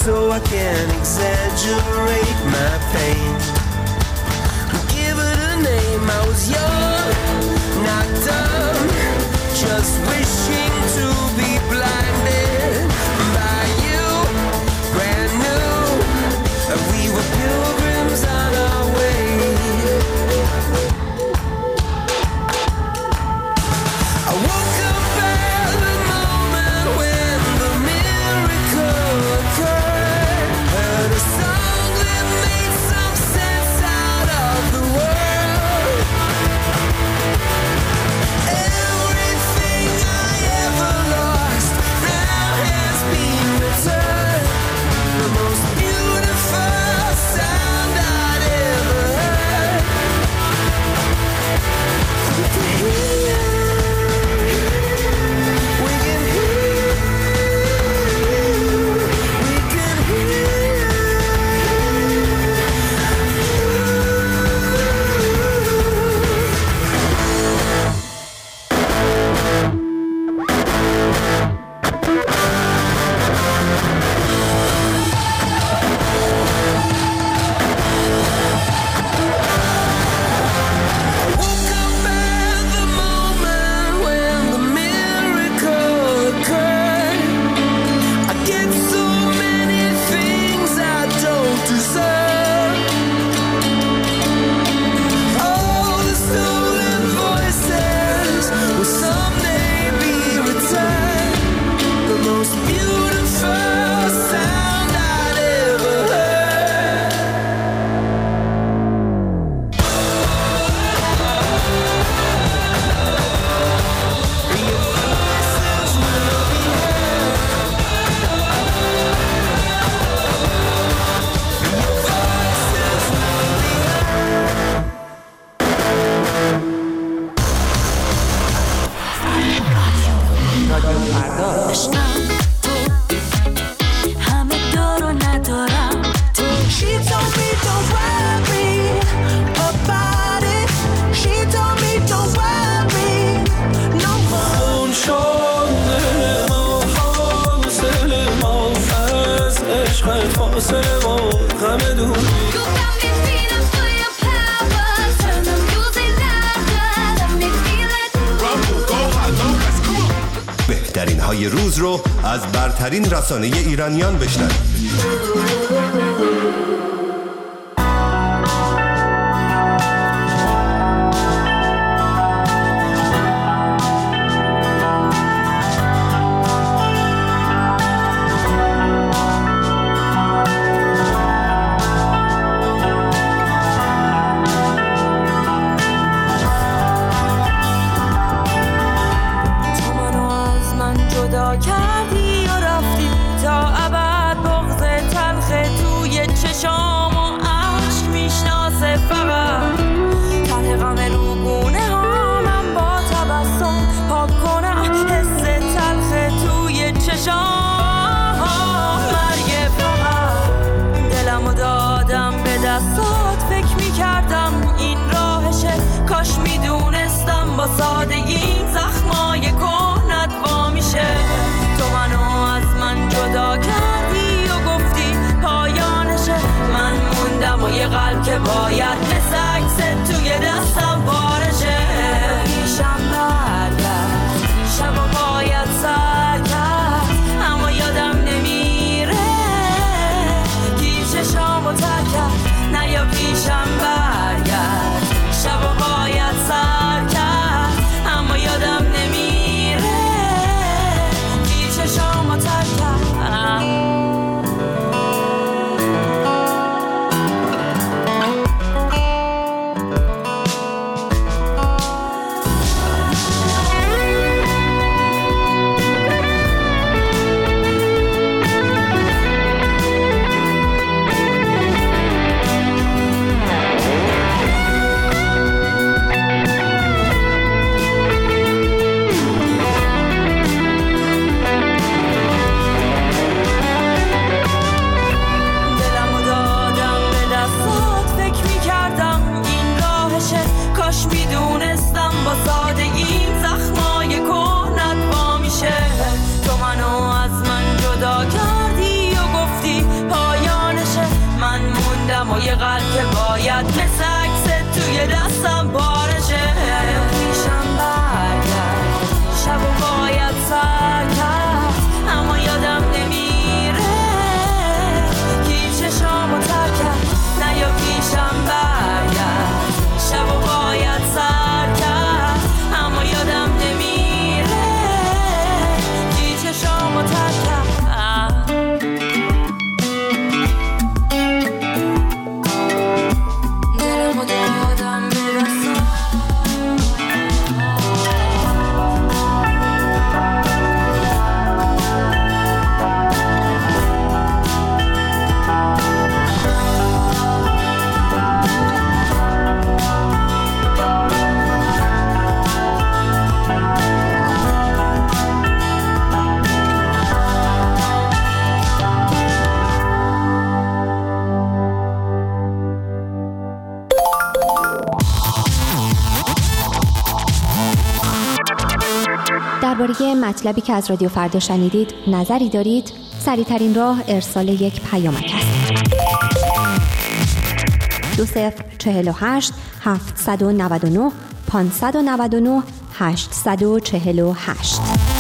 so I can exaggerate my pain. Give it a name, I was young, not dumb, just wishing to be blinded by you, brand new. We were pilgrims on our way. I woke up at the moment when the miracle occurred. Heard a song that made some sense out of the world. Everything I ever lost now has been returned. The most beautiful sound I'd ever heard. We can hear, we can hear, we can hear. Woke up at the moment when the miracle occurred. I get so many things I don't deserve. All the stolen voices will someday be returned. The most beautiful sound I'd ever heard. همه دارو ندارم تو. She told me don't worry about it. She told me don't worry no more. اون شده ما فاصله ما از عشقت فاصله ما غم دوری. You got me feeling for your power. Turn the music louder. Let me feel it. بهترین های روز رو از برترین رسانه ایرانیان بشنوید. تو منو از من جدا کردی و رفتی تا ابد. بغض تلخ اما یه قلب که باید مثل عکست توی دستم بارشه. پیشم برگرد شب و باید سر کرد اما یادم نمیره کی چشامو تر کرد. نه یا پیشم برگرد شب و باید سر کرد اما یادم نمیره کی چشامو تر کرد. درباره مطلبی که از رادیو فردا شنیدید نظری دارید؟ سریع‌ترین راه ارسال یک پیامک است. 2048 799 599 848.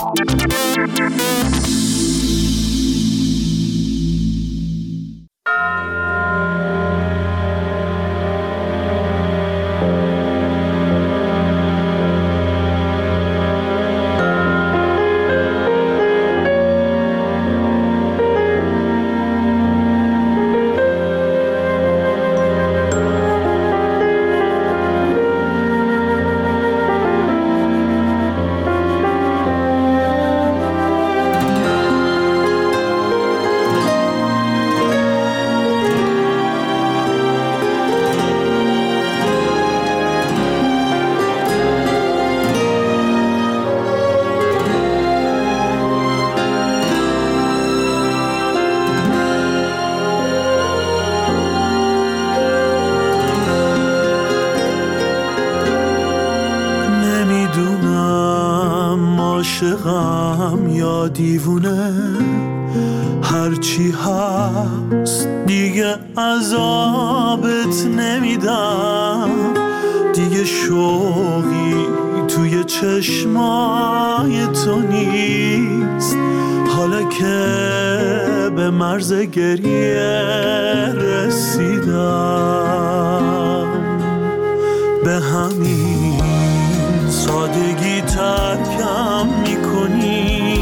عاشقم یا دیوونه، هرچی هست دیگه عذابت نمیدم، دیگه شوقی توی چشمای تو نیست، حالا که به مرز گریه رسیدم، به همین سادگی ترکم میکنی،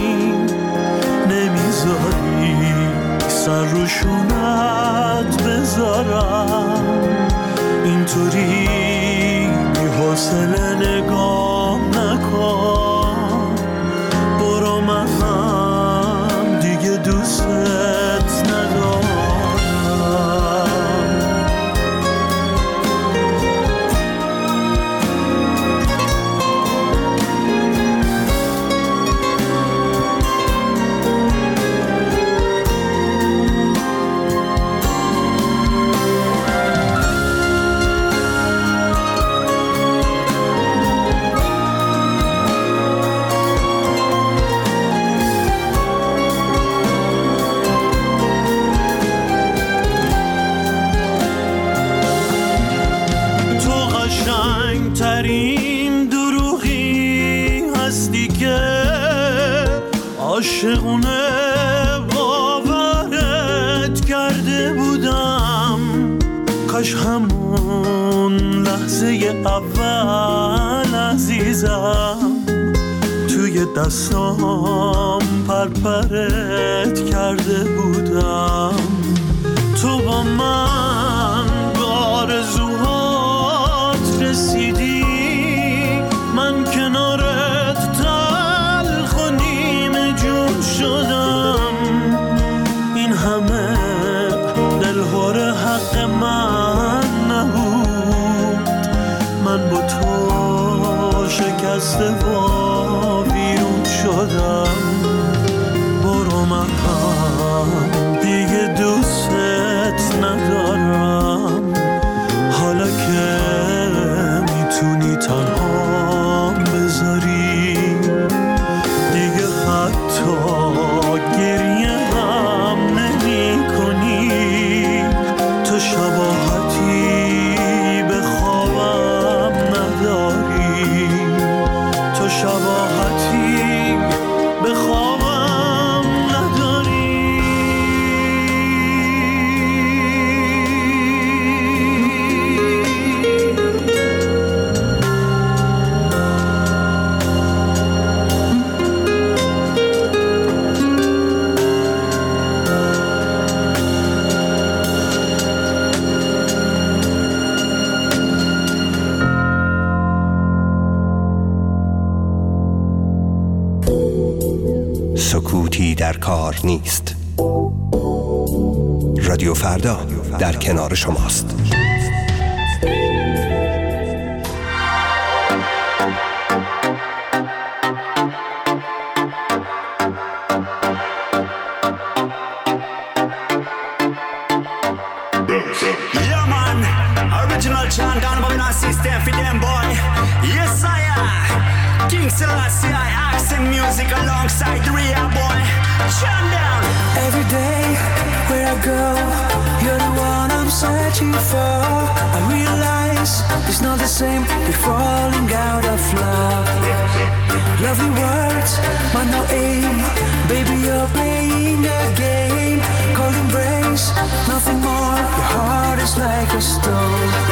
نمیذاری سر رو شونت بذارم، اینطوری بی حوصله نگاه نکن، برو من هم دیگه دوستت ندارم. ترین دروغی هستی که عاشقونه باورت کرده بودم، کاش همون لحظه اول عزیزم توی دستام پرپرت کرده بودم، تو با من به آرزوهات رسیدی، من کنارت تلخ و نیمه جون شدم، این همه دلهور حق من نبود، من با تو شکسته و بیرون شدم، برو من هم دیگه دوستت ندارم، حالا که میتونی تنها بذاری، دیگه حتی گریه هم نمی کنی، تو شبا در کار نیست. رادیو فردا در کنار شماست. John down above in our system for them boy. Yes I am King Selassie, I accent music alongside the real boy. John down. Every day where I go, you're the one I'm searching for. I realize it's not the same, we're falling out of love. Lovely words, but no aim. Baby, you're playing a game. Cold embrace, nothing more. Your heart is like a stone.